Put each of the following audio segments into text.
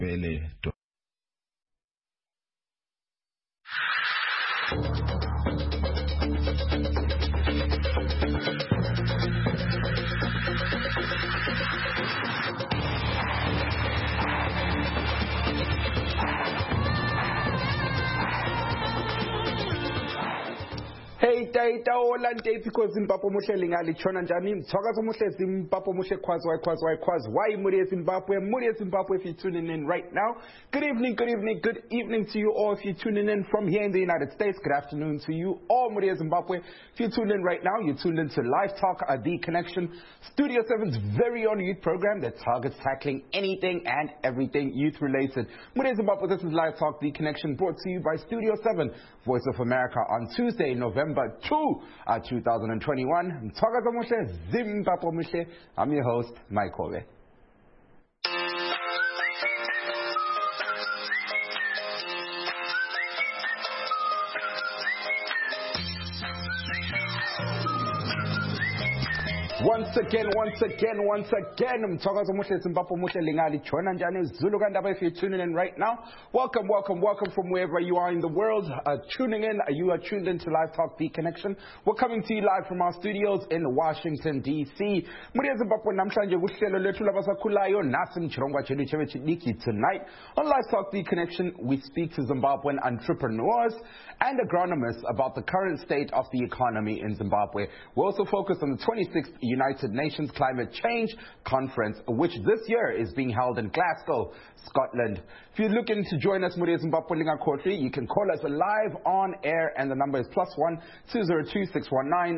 Hey, olante because Zimbabwe muhle lingali chona njani mthakazo muhle Zimbabwe muhle khwazi why muri Zimbabwe if you're tuning in right now. Good evening to you all if you're tuning in from here in the United States. Good afternoon to you all muri Zimbabwe. If you're tuned in right now, you're tuned into Live Talk, The Connection, Studio 7's very own youth program that targets tackling anything and everything youth related. Muri Zimbabwe, this is Live Talk, The Connection, brought to you by Studio 7, Voice of America, on Tuesday, November 2, 2021. Mthakazo muhle, Zimbabwe muhle. I'm your host, Mike Ove. Once again, mthakazo muhle Zimbabwe muhle lingali chona njani Zulu kandaba. If you're tuning in right now, welcome from wherever you are in the world. Tuning in, you are tuned into Live Talk, The Connection. We're coming to you live from our studios in Washington, D.C. Muri Zimbabwe namhlanje kuhlelo lethu labasakhulayo nasi mchirongwa chedu chebechidiki. Tonight on Live Talk, The Connection, we speak to Zimbabwean entrepreneurs and agronomists about the current state of the economy in Zimbabwe. We also focus on the 26th United Nations Climate Change Conference, which this year is being held in Glasgow, Scotland. If you're looking to join us, Muri Zimbabwe Linga Kotri, you can call us live on air, and the number is +1 202 619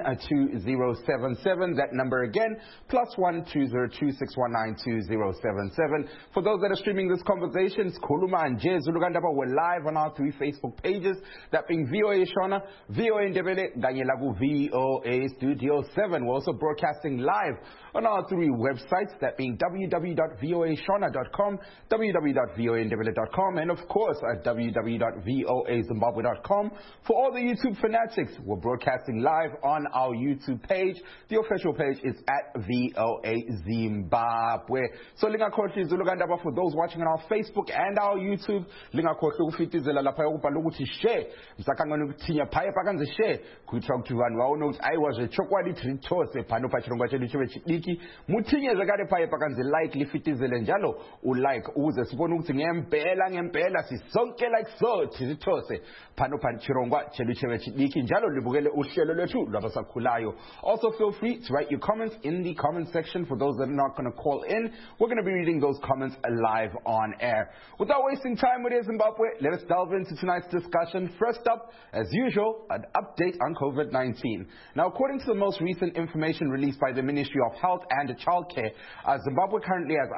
2077. That number again, +1 202 619 2077. For those that are streaming this conversation, it's Kuluma and Jay Zulugandaba. We're live on our 3 Facebook pages, that being VOA Shona, VOA Ndebele, Danielagu, VOA Studio 7. We're also broadcasting live on our 3 websites, that being www.voashona.com, www.voandebele.com, and of course at www.voazimbabwe.com. For all the YouTube fanatics, we're broadcasting live on our YouTube page. The official page is at VOA Zimbabwe. So lingakhotli Zulugandaba, for those watching on our Facebook and our YouTube, lingakhotli ukufitizela lapha ukubhala ukuthi share msakangana ukuthinya phaya pakanze share kuitira kuti vanhu vaone kuti aiwa zvechokwadi tiri tose pano pachirongwa chedu chevechidiki. Mutinye zvakare paya pakanze like lifitizele njalo ulike uze sibone ukuthi ngempela sisonke like so tiri tose pano pachirongwa chedu chevechidiki njalo libukele uhlelo lwethu lwabasakhulayo. Also feel free to write your comments in the comment section. For those that are not going to call in, we're going to be reading those comments live on air. Without wasting time with Zimbabwe, let us delve into tonight's discussion. First up, as usual, an update on COVID-19. Now, according to the most recent information released by the Ministry of Health and Childcare, Zimbabwe currently has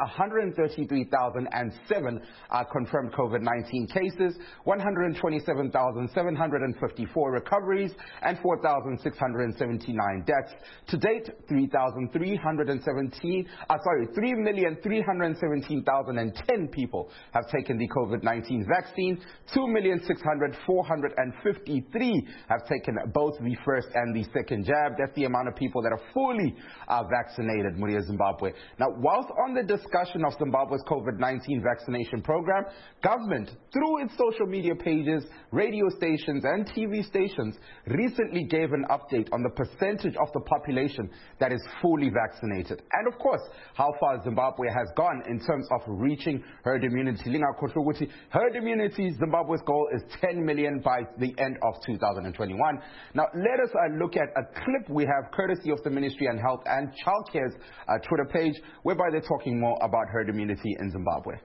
133,007 confirmed COVID-19 cases, 127,754 recoveries, and 4,679 deaths. To date, 3,317,010 people have taken the COVID-19 vaccine. 2,600,453 have taken both the first and the second jab. That's the amount of people that are fully vaccinated, Muri Zimbabwe. Now, whilst on the discussion of Zimbabwe's COVID-19 vaccination program, government, through its social media pages, radio stations, and TV stations, recently gave an update on the percentage of the population that is fully vaccinated. And of course, how far Zimbabwe has gone in terms of reaching herd immunity. Herd immunity, Zimbabwe's goal is 10 million by the end of 2021. Now, let us look at a clip we have courtesy of the Ministry of Health and Childcare's Twitter page, whereby they're talking more about herd immunity in Zimbabwe.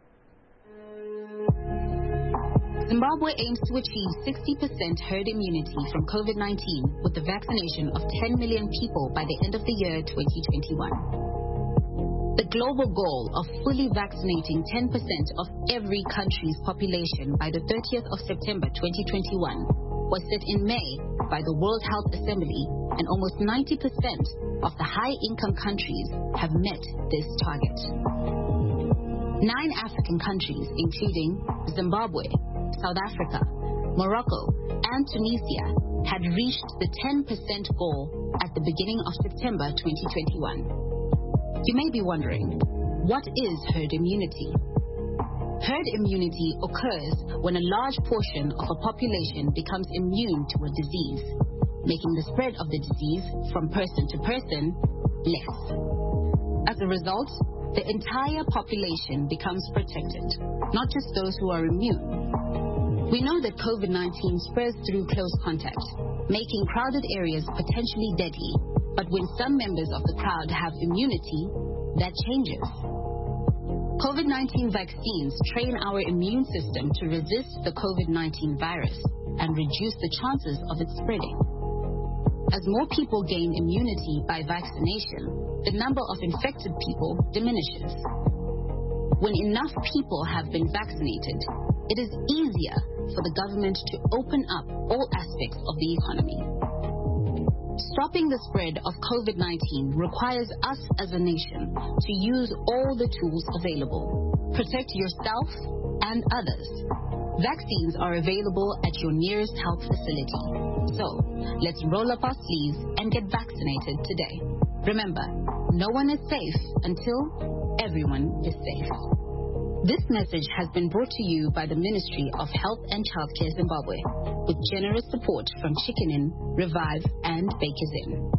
Zimbabwe aims to achieve 60% herd immunity from COVID-19 with the vaccination of 10 million people by the end of the year 2021. The global goal of fully vaccinating 10% of every country's population by the 30th of September 2021 was set in May by the World Health Assembly, and almost 90% of the high-income countries have met this target. 9 African countries, including Zimbabwe, South Africa, Morocco, and Tunisia, had reached the 10% goal at the beginning of September 2021. You may be wondering, what is herd immunity? Herd immunity occurs when a large portion of a population becomes immune to a disease, making the spread of the disease from person to person less. As a result, the entire population becomes protected, not just those who are immune. We know that COVID-19 spreads through close contact, making crowded areas potentially deadly. But when some members of the crowd have immunity, that changes. COVID-19 vaccines train our immune system to resist the COVID-19 virus and reduce the chances of it spreading. As more people gain immunity by vaccination, the number of infected people diminishes. When enough people have been vaccinated, it is easier for the government to open up all aspects of the economy. Stopping the spread of COVID-19 requires us as a nation to use all the tools available. Protect yourself and others. Vaccines are available at your nearest health facility. So, let's roll up our sleeves and get vaccinated today. Remember, no one is safe until everyone is safe. This message has been brought to you by the Ministry of Health and Childcare Zimbabwe, with generous support from Chicken Inn, Revive, and Bakers Inn.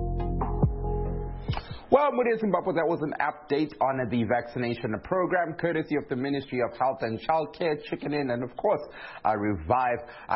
Well, Mudia Zimbabwe, that was an update on the vaccination program, courtesy of the Ministry of Health and Childcare, Chicken Inn, and of course, Revive.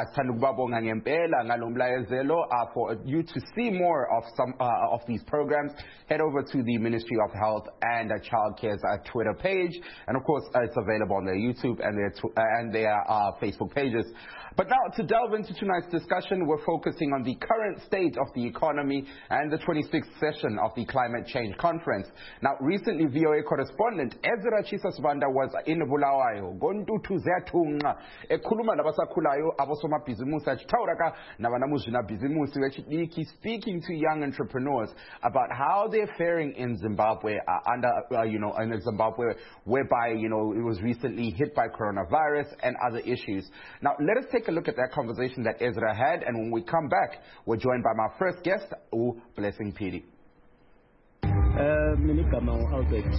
For you to see more of some of these programs, head over to the Ministry of Health and Childcare's Twitter page, and of course, it's available on their YouTube and their Facebook pages. But now, to delve into tonight's discussion, we're focusing on the current state of the economy and the 26th session of the Climate Change Conference. Now, recently, VOA correspondent Ezra Chisasvanda was in Bulawayo, Gondutu Zetunga, ekhuluma nabasakhulayo abosomabhizimusi achitawuraka nabanamuzvina bhizimusi speaking to young entrepreneurs about how they're faring in Zimbabwe in Zimbabwe, whereby it was recently hit by coronavirus and other issues. Now, let us take a look at that conversation that Ezra had, and when we come back, we're joined by my first guest, Blessing Piri. Minigama Albert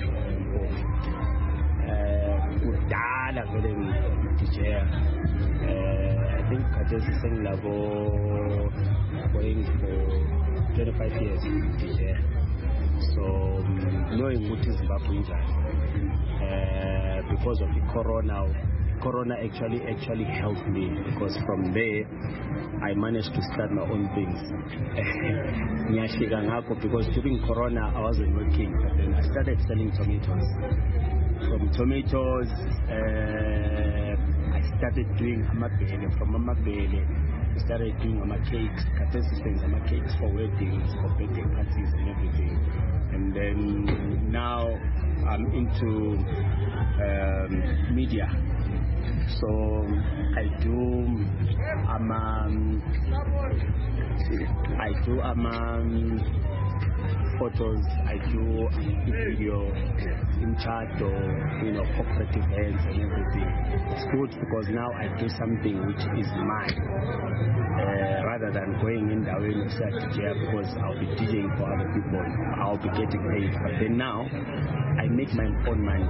udala vele DJ I think I just sang level going for 25 years DJ, so knowing what is Zimbabwe because of the corona actually helped me, because from there I managed to start my own things. Because during corona I wasn't working, but then I started selling tomatoes. From tomatoes I started doing amabele. From amabele I started doing cakes for weddings, for birthday parties and everything. And then now I'm into media. So I do photos, I do video in chat or corporate events and everything. It's good because now I do something which is mine, rather than going in the way of DJ, because I'll be DJing for other people, I'll be getting paid. But then now I make my own money.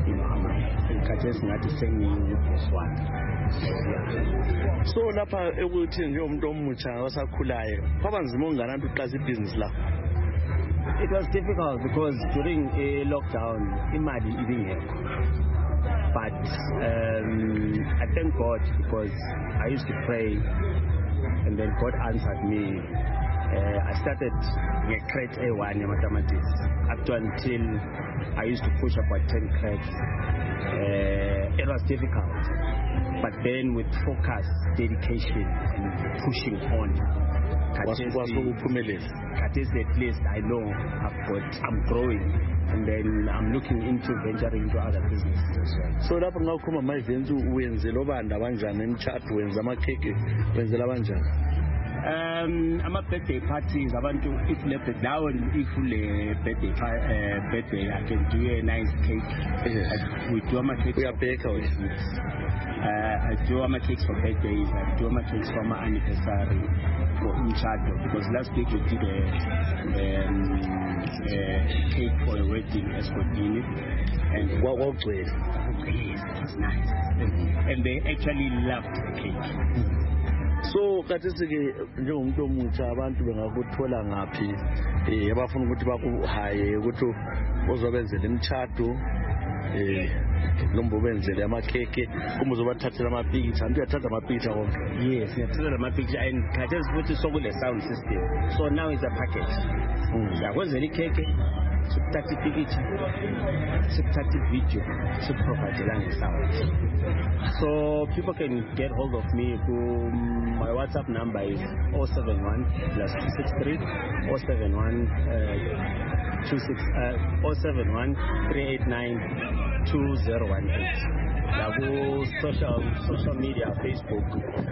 So lapha ekuthi njengomuntu omutsha osakhulayo kwabanzima ungana uqala business la. It was difficult because during a lockdown imali ibingekho, but I thank God because I used to pray and then God answered me. I started crate A1 mathematics up to until I used to push about 10 crates. It was difficult, but then with focus, dedication, and pushing on, at least I know I'm growing, and then I'm looking into venturing into other businesses. So lapho ngakuma my venture wenzela obanda kanjani emchat wenza amakheke wenzela kanjani? Ama-birthday parties, abantu if le birthday, I can do a nice cake. We do ama-cakes. We are baker. I do ama-cakes for birthdays. I do ama-cakes for my anniversary, for umshado, because last week we did a cake for a wedding escotini. And what great. Yes, it was nice. And they actually loved the cake. So kathi-ke njengomuntu omutsha abantu bengakuthola ngaphi abafuna ukuthi bakuhaye ukuthi uzobenzela imtshado nombo benzele amakheke kuma uzobathathela amapicture antu uyathatha amapicture konke. Yes, ngiyathatha amapicture and khathesi futhi sokule sound system, so now it's a package. Siyakwenzela ikheke, sikuthatha ipicture, sikuthatha video, sikuprovide ngesound. So people can get hold of me through my WhatsApp number is 071 +263 071 389 2018. Social media, Facebook,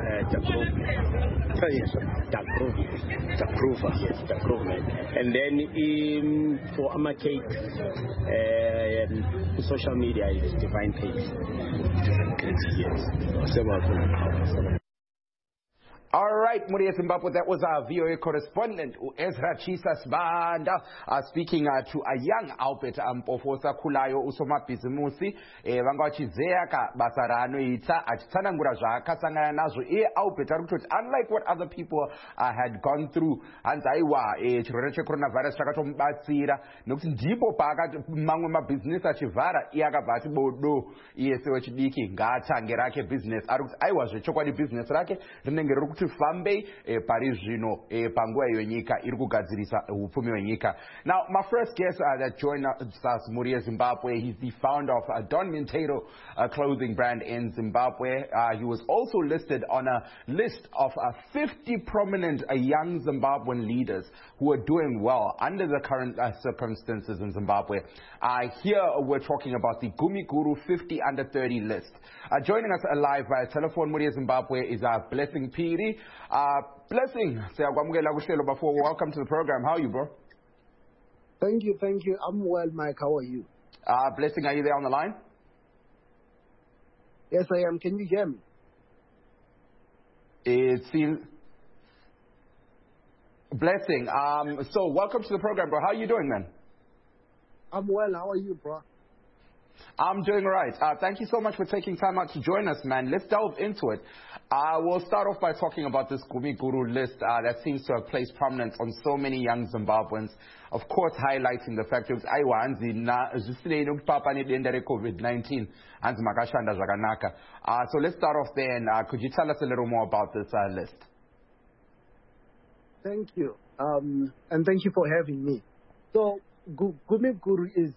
Dakrover. And then for Ama Cakes, social media is Divine Cakes. Yes. All right, Muria Zimbabwe, that was our VOA correspondent, Ezra Chisa Sbanda, speaking to a young Albert Mpofosa Kulayo Usoma Bizimusi, Vangachizeaka, Basarano Ita, Achtanangura Jaka, Sanganazo, Albert, unlike what other people had gone through, and Aiwa, coronavirus, Chakatom Batsira, Nuxin Jipo Paga, Manguma business, Achivara, Iagabati Bodo, ESOHDiki, Gata, Gerake business, I was a chocolate business racket, the Nengeruku. Fambe Paris Gino Pangwa Yonika Irugazirisa Upumi Yonika. Now my first guest that joined us, Muria Zimbabwe, he's the founder of Don Minteiro clothing brand in Zimbabwe. He was also listed on a list of 50 prominent young Zimbabwean leaders who are doing well under the current circumstances in Zimbabwe. Here we're talking about the Gumiguru 50 under 30 list. Joining us live via telephone, Muria Zimbabwe, is Blessing Piri. Blessing, welcome to the program. How are you, bro? Thank you. I'm well, Mike. How are you? Blessing, are you there on the line? Yes, I am. Can you hear me? It seems... Blessing, so welcome to the program, bro. How are you doing, man? I'm well. How are you, bro? I'm doing all right. Thank you so much for taking time out to join us, man. Let's delve into it. We'll start off by talking about this Gumiguru list that seems to have placed prominence on so many young Zimbabweans. Of course, highlighting the fact that COVID-19 so let's start off there. And could you tell us a little more about this list? Thank you. And thank you for having me. So Gumiguru is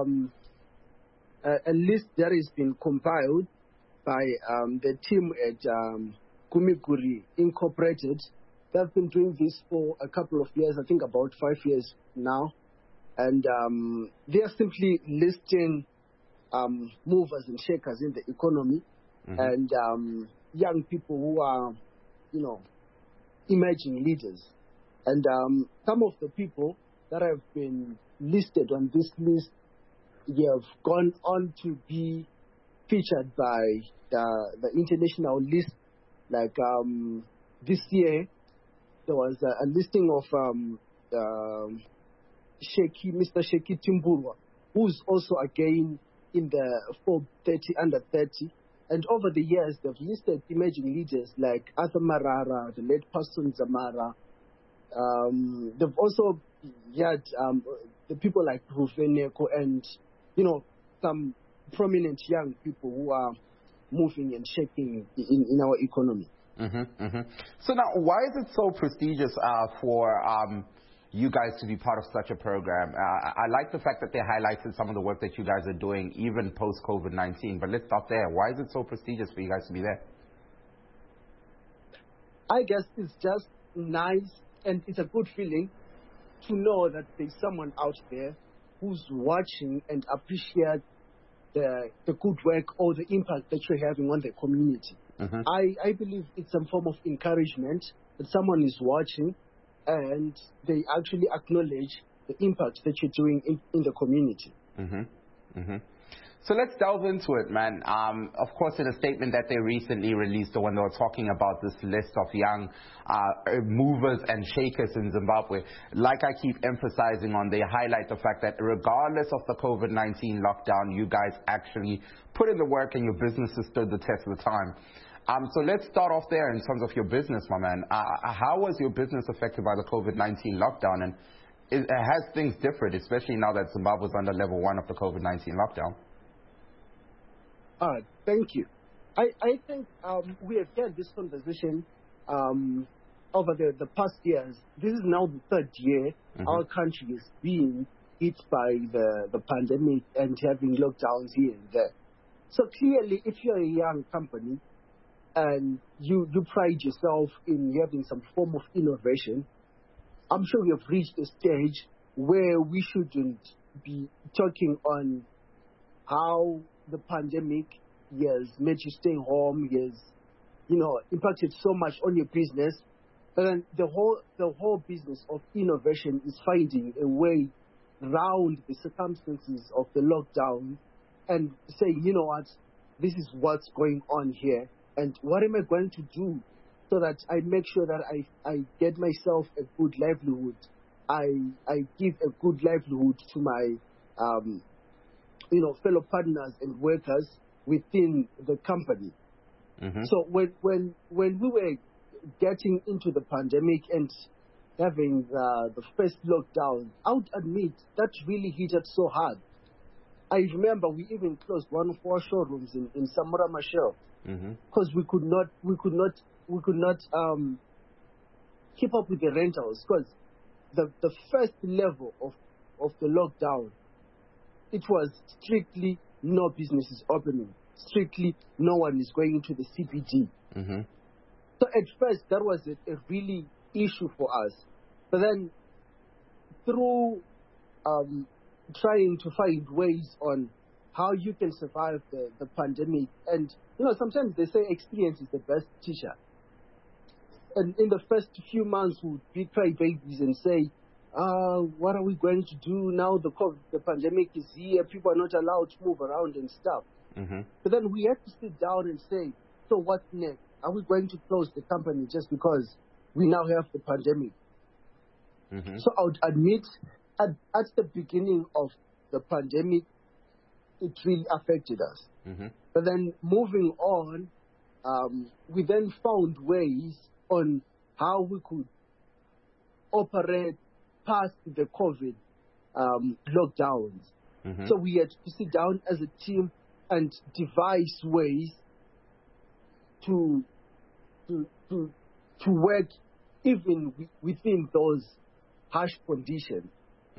a list that has been compiled by the team at Gumiguru Incorporated. They've been doing this for a couple of years, I think about 5 years now. And they are simply listing movers and shakers in the economy and young people who are, emerging leaders. And some of the people that have been listed on this list, they have gone on to be featured by the international list. Like this year, there was a listing of Mr. Sheki Timburwa, who's also again in the Forbes 30 under 30. And over the years, they've listed emerging leaders like Arthur Marara, the late Pastor Zamara. They've also had the people like Ruveneko and, some prominent young people who are moving and shaking in our economy. So now, why is it so prestigious for you guys to be part of such a program? I like the fact that they highlighted some of the work that you guys are doing, even post-COVID-19. But let's stop there. Why is it so prestigious for you guys to be there? I guess it's just nice, and it's a good feeling to know that there's someone out there who's watching and appreciates the good work or the impact that you're having on the community. I believe it's some form of encouragement that someone is watching and they actually acknowledge the impact that you're doing in the community. So let's delve into it, man. Of course, in a statement that they recently released, when they were talking about this list of young movers and shakers in Zimbabwe, like I keep emphasizing on, they highlight the fact that regardless of the COVID-19 lockdown, you guys actually put in the work and your businesses stood the test of the time. So let's start off there in terms of your business, my man. How was your business affected by the COVID-19 lockdown, and has things differed, especially now that Zimbabwe is under level 1 of the COVID-19 lockdown? Thank you. I think we have had this conversation over the past years. This is now the third year our country is being hit by the pandemic and having lockdowns here and there. So clearly, if you're a young company and you pride yourself in having some form of innovation, I'm sure we have reached a stage where we shouldn't be talking on how the pandemic has made you stay home, has, impacted so much on your business. And then the whole business of innovation is finding a way around the circumstances of the lockdown and saying, you know what, this is what's going on here, and what am I going to do so that I make sure that I get myself a good livelihood. I give a good livelihood to my fellow partners and workers within the company. So when we were getting into the pandemic and having the first lockdown, I would admit that really hit us so hard. I remember we even closed one of our showrooms in Samora Machel because we could not keep up with the rentals, because the first level of the lockdown, it was strictly no businesses opening, strictly no one is going into the CBD. So at first that was a really issue for us, but then through trying to find ways on how you can survive the pandemic, and sometimes they say experience is the best teacher. And in the first few months, we would be crybabies and say, what are we going to do now? The pandemic is here. People are not allowed to move around and stuff. But then we had to sit down and say, so what next? Are we going to close the company just because we now have the pandemic? So I would admit, at the beginning of the pandemic, it really affected us. But then moving on, we then found ways on how we could operate past the COVID lockdowns. So we had to sit down as a team and devise ways to work even within those harsh conditions.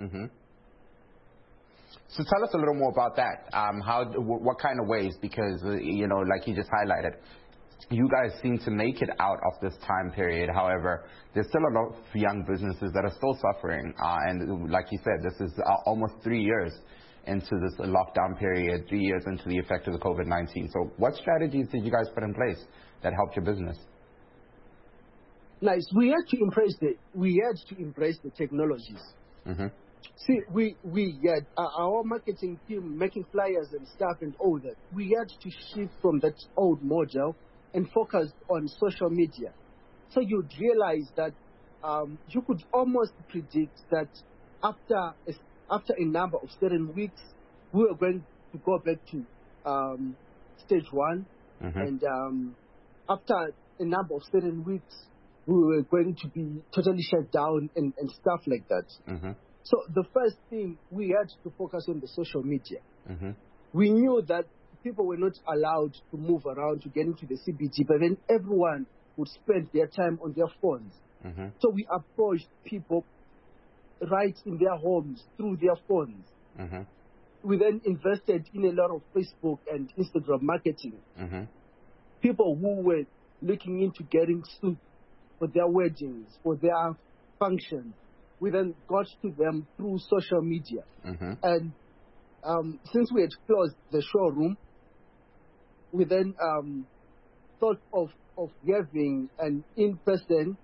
So tell us a little more about that. What kind of ways? Because like you just highlighted, you guys seem to make it out of this time period. However, there's still a lot of young businesses that are still suffering. And like you said, this is almost 3 years into this lockdown period, 3 years into the effect of the COVID-19. So what strategies did you guys put in place that helped your business? Nice. We had to embrace the technologies. See, we had our marketing team making flyers and stuff and all that. We had to shift from that old model and focus on social media. So you'd realize that you could almost predict that after a number of certain weeks, we were going to go back to stage 1. And after a number of certain weeks, we were going to be totally shut down and stuff like that. So the first thing, we had to focus on the social media. We knew that people were not allowed to move around to get into the CBD, but then everyone would spend their time on their phones. So we approached people right in their homes through their phones. We then invested in a lot of Facebook and Instagram marketing. People who were looking into getting suits for their weddings, for their functions, we then got to them through social media. And since we had closed the showroom, we then thought of having an in-person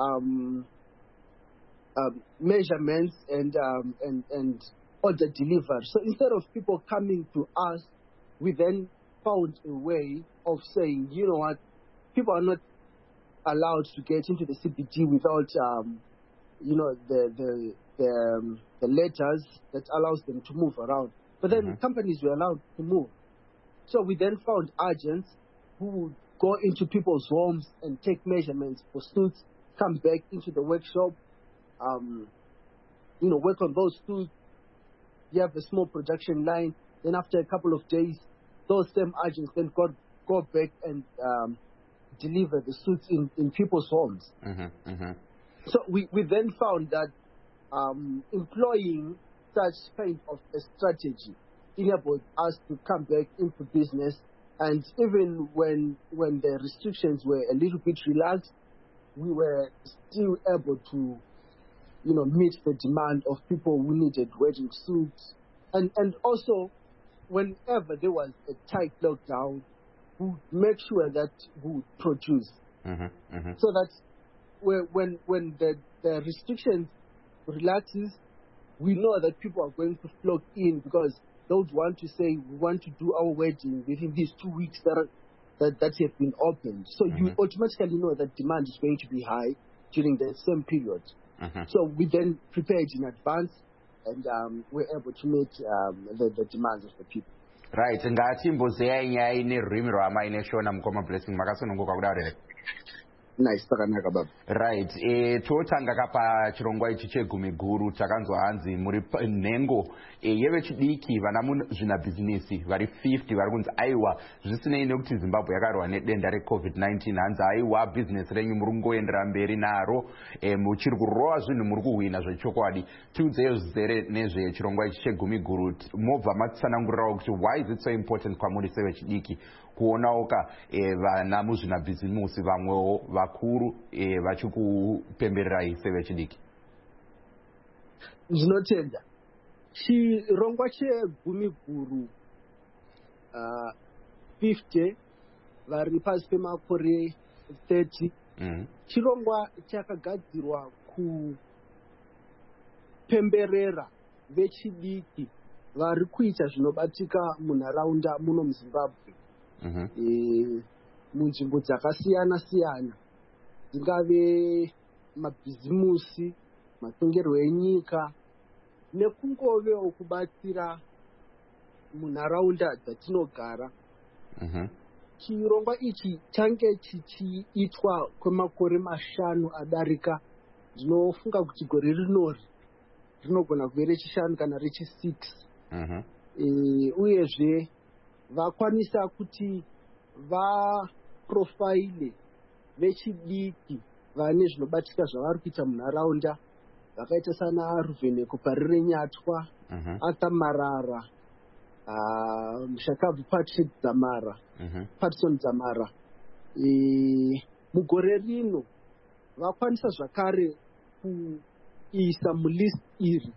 measurements and order delivery. So instead of people coming to us, we then found a way of saying, you know what, people are not allowed to get into the CBD without, the letters that allows them to move around. But then companies were allowed to move. So we then found agents who would go into people's homes and take measurements for suits, come back into the workshop, work on those suits. You have a small production line. Then after a couple of days, those same agents then go back and deliver the suits in people's homes. So we then found that employing such kind of a strategy enabled us to come back into business. And even when the restrictions were a little bit relaxed, we were still able to, meet the demand of people who needed wedding suits. And also, whenever there was a tight lockdown, we would make sure that we would produce. So that when the restrictions relaxes, we know that people are going to flock in because they would want to say, we want to do our wedding within these 2 weeks that have been opened. So you automatically know that demand is going to be high during the same period. So we then prepared in advance and we're able to meet the demands of the people. Right. Ngatimbozeya nyaya nerurimi rwamai neshona mukoma blessing makasununguka kudare. Nice, takanaka baba. Right. Totanga kapa chirongwa ichi chegumi guru takanzwa hanzi muri nhengo yevechidiki vana muzvina bhizinesi vari 50 vari kunzi aiwa zvisinei nekuti Zimbabwe yakarwa nedenda reCovid-19 hanzi aiwa bhizinesi renyu muri kungoendera mberi naro muchiri kurova zvinhu muri kuhwina zvechokwadi. Tiudzeyo zvizere nezvechirongwa ichi chegumi guru mobva matsanangurirawo kuti why is it so important kwamuri sevechidiki kuonawo vana muzvina bhizimusi vamwewo vakuru vachikupembererai sevechidiki? Ndinotenda chirongwa chegumi guru 50 vari pasi pemakore 30 chirongwa chakagadzirwa kupemberera vechidiki vari kuita zvinobatika munharaunda muno muZimbabwe. Munzvimbo dzakasiyana siyana, dzingave mabhizimusi, matongerwo enyika, nekungovewo kubatsira munharaunda dzatinogara. Chirongwa ichi change chichiitwa kwemakore 5 adarika. Ndinofunga kuti gore rinori rinogona kuve rechi5 kana rechi6. Uyezve vakwanisa kuti vaprofaile vechidiki vane zvinobatika zvavari kuita munharaunda, vakaita sana Ruvheneko Parire Nyatwa, Arthur Marara, Mushakabvu Patson Dzamara. Mugore rino vakwanisa zvakare kuisa mulist iri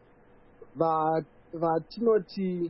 vatinoti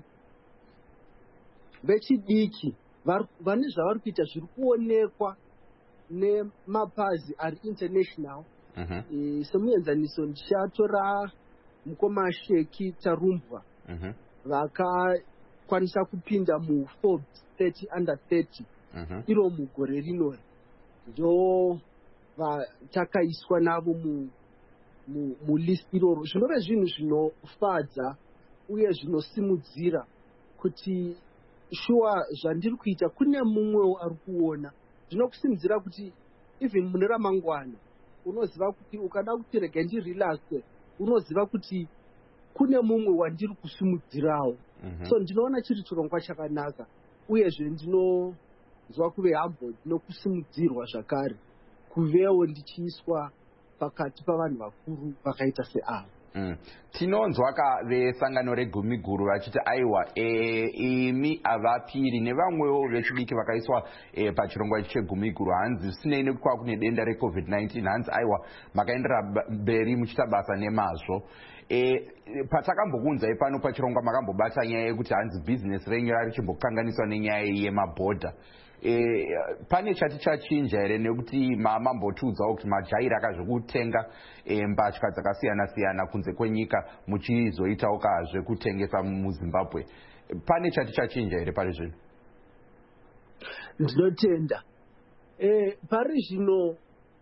vechidiki vane zvavari kuita zviri kuonekwa nemapazi ari international. Semuenzaniso ndichatora mukoma Sheki Tarumbwa vakakwanisa kupinda muForbes 30 under 30 iro mugore rino ndo takaiswa navo mulist iroro. Zvinove zvinhu zvinofadza uye zvinosimudzira kuti shuwa zvandiri kuita kune mumwewo ari kuona. Ndinokusimudzira kuti even mune ramangwana unoziva kuti ukada kuti rega ndirelaxe, unoziva kuti kune mumwe wandiri kusimudzirawo. So ndinoona chiri chirongwa chakanaka uyezve ndinozwa kuve humble, ndinokusimudzirwa zvakare kuvewo ndichiiswa pakati pavanhu vakuru vakaita seavo. Tinonzwa vesangano regumi guru vachiti aiwa imi avapiri nevamwewo vechidiki vakaiswa pachirongwa chegumi guru hanzi zvisinei nekuti kune denda reCovid-19 hanzi aiwa makaendera mberi muchiita basa nemazvo. patakambokunza ipano pachirongwa makambobata nyaya yekuti hanzi bhizinesi renyu rari chimbokanganiswa nenyaya yemabhodha. Pane chati chachinja here nekuti mambotiudzawo kuti majaira akazvekutenga mbatya dzakasiyana-siyana kunze kwenyika muchizoitawo kazvekutengesa muZimbabwe. Pane chati chachinja here pari zvino? Ndinotenda. Pari zvino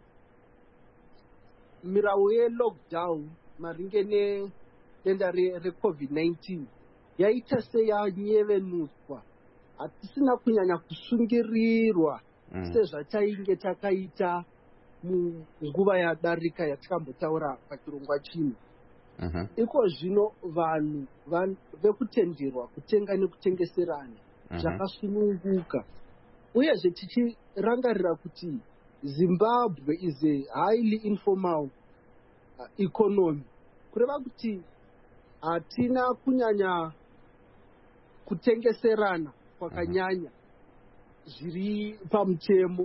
mirawo ye-lockdown maringe nedenda re-COVID-19 yaita seyanyevenuswa. Hatisina kunyanya kusungirirwa sezvatainge takaita munguva yadarika yatikambotaura pachirongwa chino. Iko zvino vanhu vekutenderwa kutenga nekutengeserana zvakasununguka, uyezve tichirangarira kuti Zimbabwe is a highly informal economy. Kureva kuti hatina kunyanya kutengeserana kwakanyanya zviri pamutemo.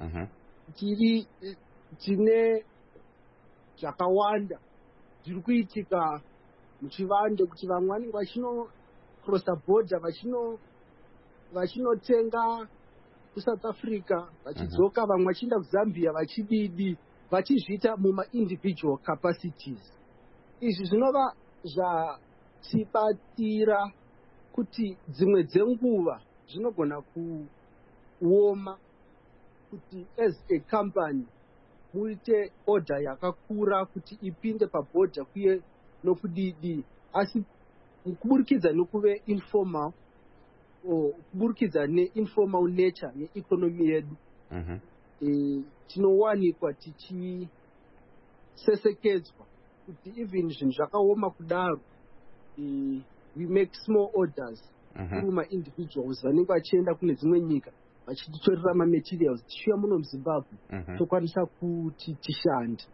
Tine zvakawanda zviri kuitika muchivande kuti vamwe vanenge vachino-crossa border vachinotenga kuSouth Africa vachidzoka, vamwe vachienda kuZambia vachididi, vachizviita muma-individual capacities. Izvi zvinova zvatibatira kuti dzimwe dzenguva zvinogona kuoma kuti as a company muite order yakakura kuti ipinde pabhodha kuye nokudidi, asi kuburikidza nekuve informal kuburikidza neinformal nature neeconomy yedu tinowanikwa tichisesekedzwa kuti even zvinhu zvakaoma kudaro we make small orders kuruma individuals vanenge vachienda kune dzimwe nyika vachititorera mamaterials tichiuya muno muZimbabwe tokwanisa kuti tishande.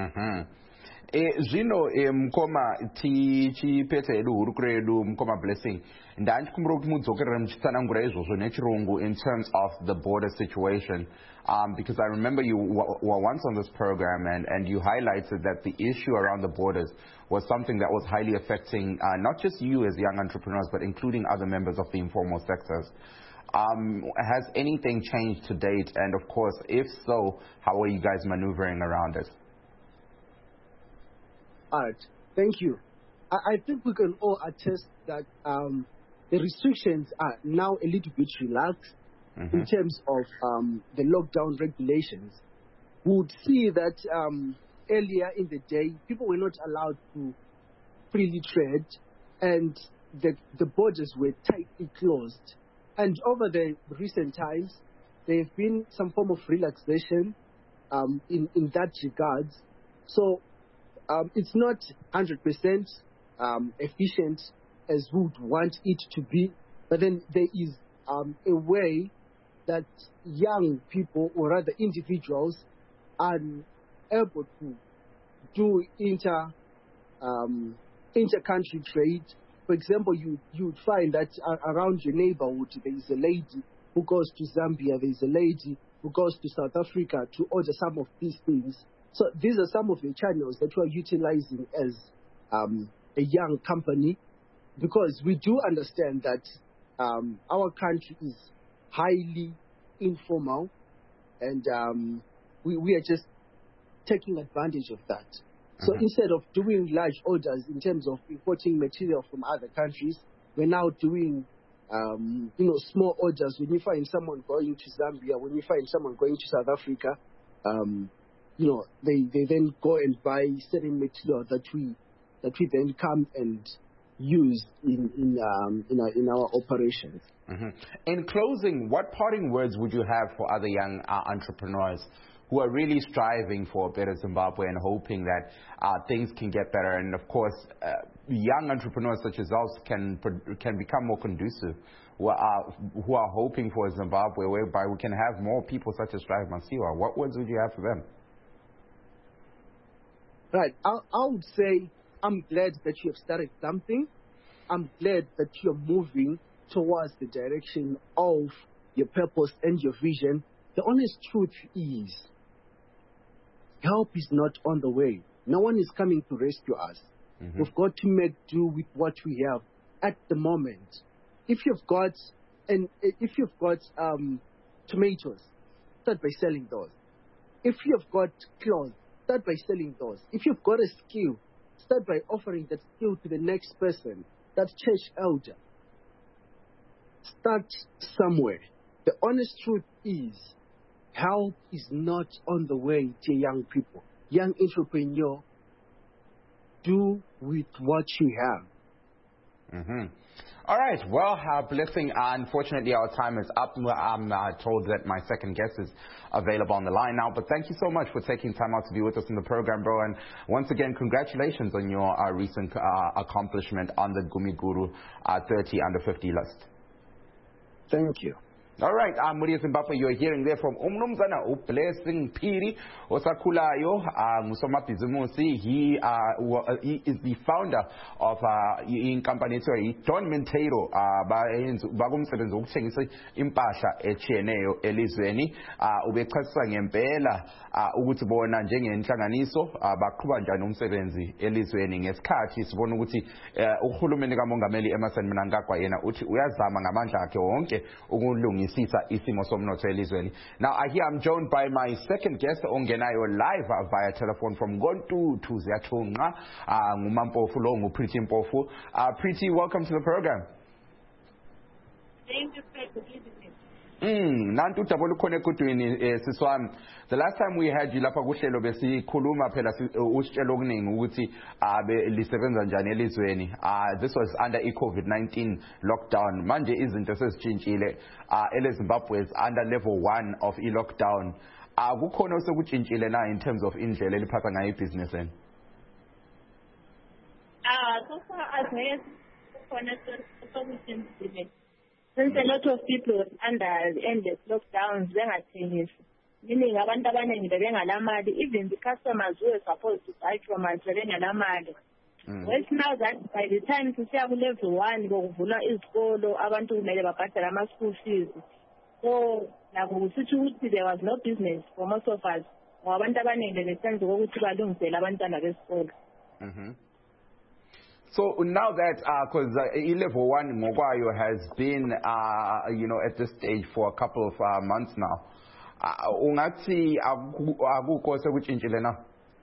Zvino mukoma tichipedza hedu hurukuro yedu mukoma Blessing, ndanchikumbira kuti mudzokerera muchitsanangura izvozvo nechirungu in terms of the border situation, because I remember you were once on this program and you highlighted that the issue around the borders was something that was highly affecting not just you as young entrepreneurs but including other members of the informal sectors. Has anything changed to date, and of course if so, how are you guys maneuvering around it? All right, thank you. I think we can all attest that the restrictions are now a little bit relaxed in terms of the lockdown regulations. We would see that earlier in the day, people were not allowed to freely trade, and the borders were tightly closed. And over the recent times, there have been some form of relaxation in that regard. So it's not 100% efficient as we would want it to be, but then there is a way that young people, or rather individuals, are able to do inter-country trade. For example, you would find that around your neighborhood there is a lady who goes to Zambia, there is a lady who goes to South Africa to order some of these things. So these are some of the channels that we are utilizing as a young company, because we do understand that our country is highly informal, and we are just taking advantage of that. So instead of doing large orders in terms of importing material from other countries, we're now doing small orders. When you find someone going to Zambia, when you find someone going to South Africa, they then go and buy certain material that we then come and use in our operations. In closing, what parting words would you have for other young entrepreneurs who are really striving for a better Zimbabwe and hoping that things can get better? And of course, young entrepreneurs such as us can become more conducive, who are hoping for a Zimbabwe whereby we can have more people such as Strive Masiwa. What words would you have for them? Right. I would say I'm glad that you have started something. I'm glad that you're moving towards the direction of your purpose and your vision. The honest truth is, help is not on the way. No one is coming to rescue us. We've got to make do with what we have at the moment. If you've got tomatoes, start by selling those. If you've got clothes, start by selling those. If you've got a skill, start by offering that skill to the next person, that church elder. Start somewhere. The honest truth is, help is not on the way to young people. Young entrepreneur, do with what you have. All right. Well, Blessing, unfortunately, our time is up. I'm told that my second guest is available on the line now. But thank you so much for taking time out to be with us in the program, bro. And once again, congratulations on your recent accomplishment on the Gumi Guru 30 under 50 list. Thank you. All right, Mudia Zimbabwe, you're hearing there from Umnumzana Blessing Phiri Osakulayo, Musomabhizimusi. He is the founder of in company Don Mentero, bagumsebenzi wokuthengisa impahla echiyeneyo elizweni ubechasisa ngempela ukuthi bona njengenhlanganiso baqhubha njani umsebenzi elizweni ngesikhathi sibona ukuthi uhulumeni kaMongameli Emmerson Mnangagwa yena uthi uyazama ngamandla akhe wonke ukulungisa isimo somnotho elizweni. Now I hear I'm joined by my second guest ongenayo live via telephone from Gontu to Ziyathunqa ngumampofu lo nguPriti Mpofu. Priti, welcome to the program. Thank you for giving me. Nantu dabula ukhona ekudwini siswami. The last time we had you lapha kuhlelo besikhuluma phela usitshela okuningi ukuthi lisebenza njani elizweni. This was under i-COVID-19 lockdown. Manje izinto sezitshintshile. EZimbabwe is under level 1 of i-lockdown. Kukhona osekutshintshile na in terms of indlela eliphatha ngayo ibhiziness eni? So far as I have since a lot of people were under endless lockdowns, meaning abantu abaningi bebengalamali, even the customers who were supposed to buy from us bebengalamali. Well, now that by the time sisiya ku level 1 bokuvula izikolo abantu kumele babhadale ama school fees. So nako kusitsho ukuthi there was no business for most of us. Ngoba abantu abaningi besenza ukuthi balungisele abantwana besikolo. So now that, because level 1 ngokwayo has been, at this stage for a couple of months now, ungathi akukho sekutshintshile na?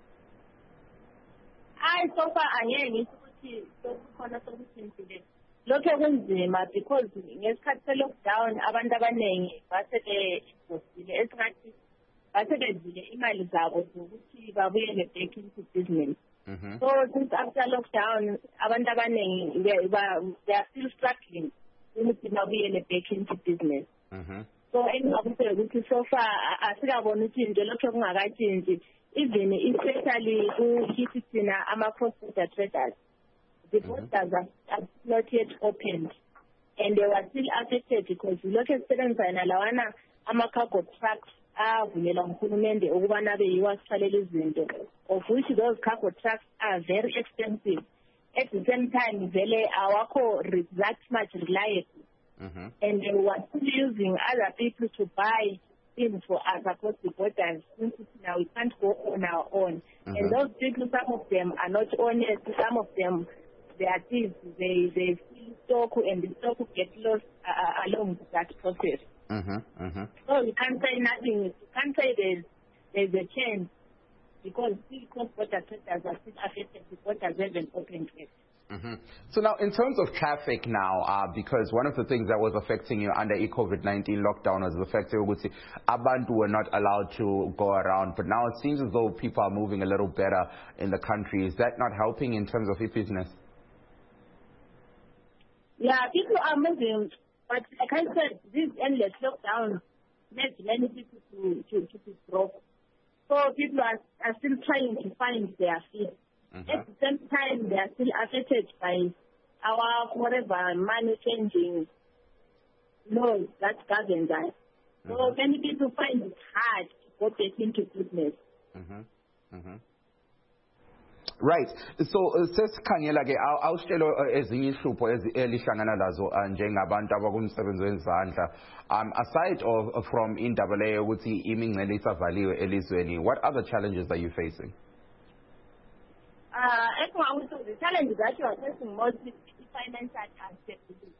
So far angeke ukuthi sokukhona sekutshintshile. Lokho kunzima because ngesikhathi se-lockdown abantu abaningi basebehostile esingathi basebenzile imali zabo zokuthi babuyele back into business. So since after lockdown, abantu abaningi they are still struggling ukuthi babuyele back into business. So engakubona ukuthi so far asikabona ukuthi lokho kungakatshintshi, even especially ku-hit thina ama-cross-border traders. The borders are not yet opened and they were still affected because lokho esisebenzana lawana ama-cargo trucks avunyelwa nguhulumende ukubana beyiwa sithalela izinto, of which those cargo trucks are very expensive. At the same time, vele awakho that much reliable. And they were still using other people to buy things for us across the borders. Since now we can't go on our own. And those people, some of them are not honest. Some of them, they are thieves. They steal stock and the stock get lost along that process. So you can't say nothing. You can't say there's a change because still cross-border traders are still affected. The borders haven't opened yet. So now, in terms of traffic now, because one of the things that was affecting you under COVID-19 lockdown was the fact that abantu were not allowed to go around. But now it seems as though people are moving a little better in the country. Is that not helping in terms of your business? Yeah, people are moving. But like I said, this endless lockdown made many people to be broke. So people are still trying to find their feet. At the same time, they are still affected by our whatever money changing laws that govern us. So many people find it hard to go back into business. Right. So sesikhangela ke awusitshelo ezinye ihlupho elihlangana lazo njengabantu abakumsebenzi wezandla aside from indaba leyo ukuthi imingcele isavaliwe elizweni, what other challenges are you facing? The challenge that you are facing mostly is financial instability.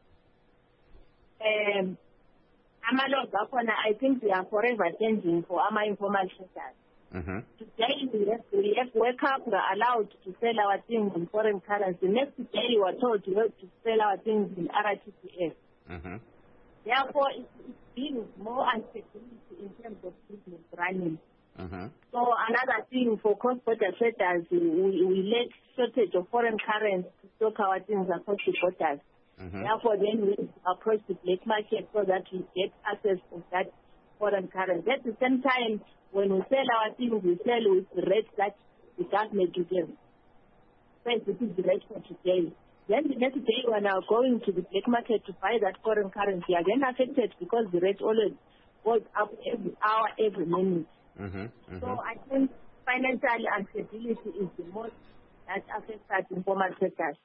I think they are forever changing for our informal sector. Today, we have wake up, we are allowed to sell our things in foreign currency. Next day, we are told we have to sell our things in RTGS. Therefore, it's being more uncertainty in terms of business running. So another thing for cross-border traders, we lack shortage of foreign currency to stock our things across the borders. Therefore, then we approach the black market so that we get access to that foreign currency. At the same time, when we sell our things, we sell with the rate that the government will give. First, this is the rate for today. Then the next day, when I'm going to the black market to buy that foreign currency, again affected because the rate always goes up every hour, every minute. So I think financial instability is the most that affects us informal sectors.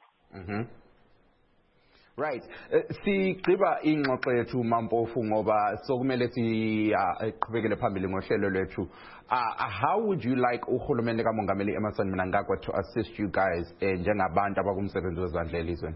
Right. Sigqiba ingxoxo yethu Mampofu ngoba sokumele siqhubekele phambili ngohlelo lwethu. How would you like uhulumende kaMongameli Emmerson Mnangagwa to assist you guys njengabantu abakumsebenzi wezandla elizweni?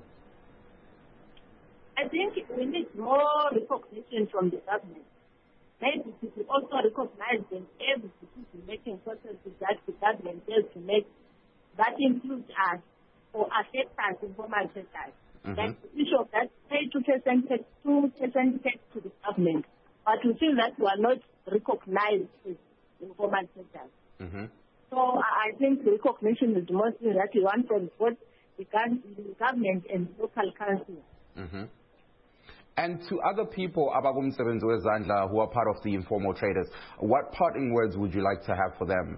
I think we need more recognition from the government. Maybe we should also recognize that every decision-making process that the government has to make that includes us or affects us informal sectors. That the issue of that pay 2% tax to the government, but we feel that we are not recognized as informal sectors. So I think recognition is the most thing that we want from both the government and local councils. And to other people abakumsebenzi wezandla who are part of the informal traders, what parting words would you like to have for them?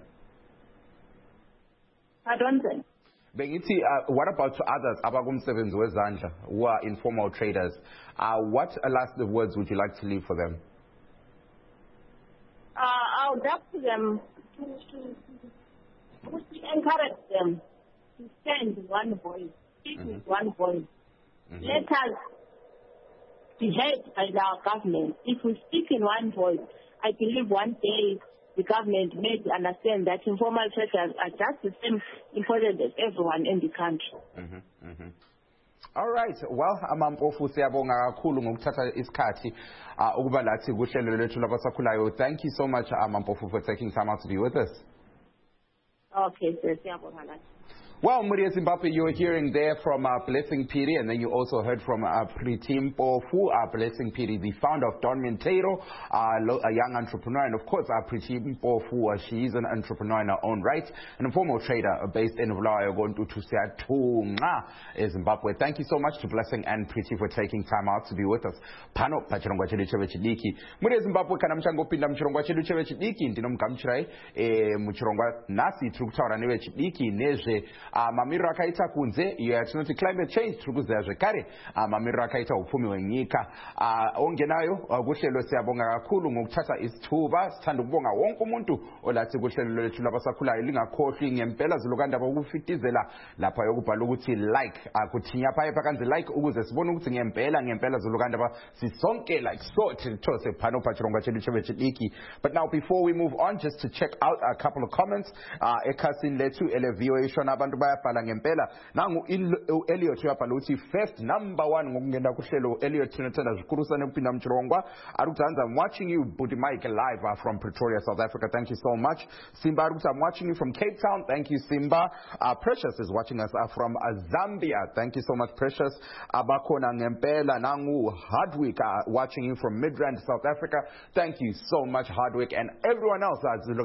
Pardon them? What about to others abakumsebenzi wezandla who are informal traders? What last words would you like to leave for them? I would ask them to encourage them to stand in one voice, speak with one voice. Let us be heard by our government. If we speak in one voice, I believe one day the government may understand that informal sectors are just the same important as everyone in the country. All right. Well, Mampofu siyabonga kakhulu ngokuthatha isikhathi ukuba lathi kuhlelo lwethu labasakhulayo. Thank you so much, Mampofu, for taking time out to be with us. Okay, sir. Siyabonga lathi. Well, Muria Zimbabwe, you were hearing there from Blessing Piri, and then you also heard from Priti Mpofu, Blessing Piri, the founder of Don Mintairo, a young entrepreneur, and of course, Priti Mpofu, she is an entrepreneur in her own right, and a former trader based in Bulawayo, going to Zimbabwe. Thank you so much to Blessing and Priti for taking time out to be with us. Pano, pachirongwa chedu chevechidiki. Muria Zimbabwe, kana mchango pinda mchirongwa chedu chevechidiki, ndino mkamchirai, mchirongwa nasi, trukutaura nevechidiki, neze, mamiriro akaita kunze yatinoti climate change tiri kuziva zvekare mamiriro akaita upfumi hwenyika ongenayo kuhlelo siyabonga kakhulu ngokuthatha isithuba sithanda ukubonga wonke umuntu olathi kuhlelo lethu labasakhulayo lingakhohlwi ngempela zilokandaba ukufitizela lapha yokubhala ukuthi like kuthinya phaya kanze like ukuze sibone ukuthi ngempela zilokandaba sisonke like so those phano pachirongwa chedu chevechidiki. But now before we move on, just to check out a couple of comments ekhasini lethu ele-VOA shona abantu bayabhala ngempela nangu Elliot uyabhala ukuthi first number one ngokungena kuhlelo Elliot thinathanda zikhurusane kuphinda mchirongwa arukuthi I'm watching you Buti Mike live from Pretoria, South Africa. Thank you so much. Simba arukuthi I'm watching you from Cape Town. Thank you, Simba. Precious is watching us from Zambia. Thank you so much, Precious. Abakhona ngempela nangu Hardwick watching you from Midrand, South Africa. Thank you so much, Hardwick, and everyone else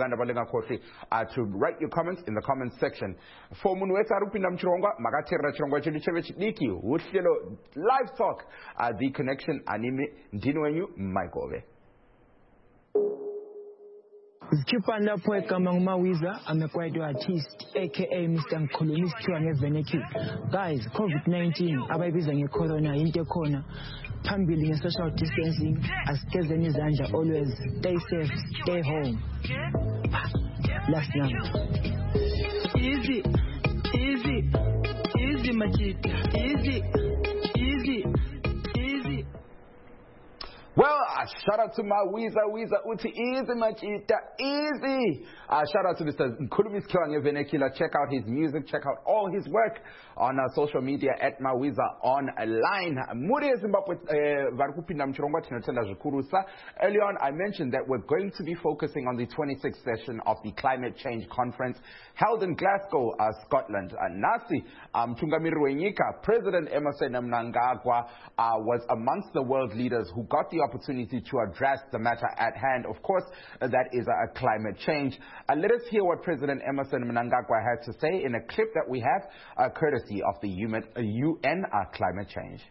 to write your comments in the comments section. For munwethu arupinda mchirongwa makaterera chirongwa chedu chevechidiki uhlelo live talk the connection anime ndini wenyu Michael. Zikhipha lapho egama nguMawiza, I'm a quite artist aka Mr. Mkhulumisi kuthiwa ngeVenecule. Guys, COVID-19 abayibiza ngecorona into ekhona phambili nge-social distancing, asigezeni izandla always, stay safe, stay home. Last night. Easy Majid, easy. Well, shout out to Mawiza Uti Easy Machita Easy. Shout out to Mr. Nkulumis Venekila. Check out his music, check out all his work on social media at Mawiza online. Early on, I mentioned that we're going to be focusing on the 26th session of the Climate Change Conference held in Glasgow, Scotland. Nasi Tungamirwenyika, President Emmerson Mnangagwa was amongst the world leaders who got the opportunity to address the matter at hand. Of course, that is climate change. Let us hear what President Emmerson Mnangagwa had to say in a clip that we have, courtesy of the UN Climate Change.